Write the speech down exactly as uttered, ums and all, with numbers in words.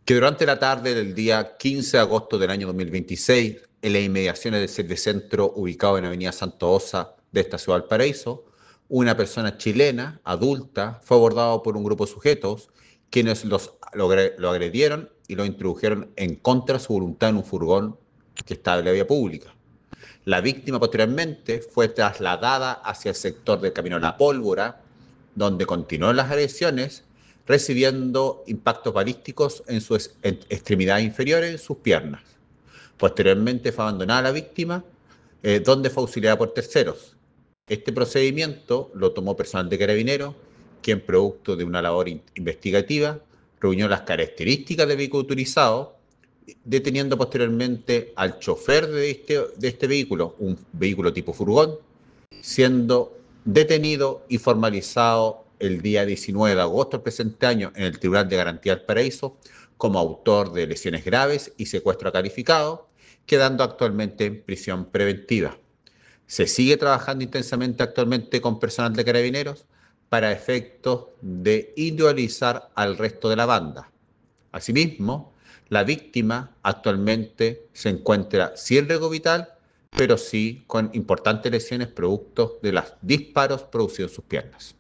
Que durante la tarde del día quince de agosto del año dos mil veintiséis, en las inmediaciones del Servicentro ubicado en Avenida Santa Osa de esta ciudad de Valparaíso, una persona chilena, adulta, fue abordado por un grupo de sujetos quienes los, lo, lo agredieron y lo introdujeron en contra de su voluntad en un furgón que estaba en la vía pública. La víctima posteriormente fue trasladada hacia el sector del Camino a la Pólvora, donde continuó las agresiones, recibiendo impactos balísticos en sus extremidades inferiores y en sus piernas. Posteriormente fue abandonada la víctima, eh, donde fue auxiliada por terceros. Este procedimiento lo tomó personal de Carabineros, quien, producto de una labor investigativa, reunió las características del vehículo utilizado, deteniendo posteriormente al chofer de este, de este vehículo, un vehículo tipo furgón, siendo detenido y formalizado el día diecinueve de agosto del presente año en el Tribunal de Garantía del Paraíso como autor de lesiones graves y secuestro calificado, quedando actualmente en prisión preventiva. Se sigue trabajando intensamente actualmente con personal de Carabineros para efectos de individualizar al resto de la banda. Asimismo, la víctima actualmente se encuentra sin riesgo vital, pero sí con importantes lesiones producto de los disparos producidos en sus piernas.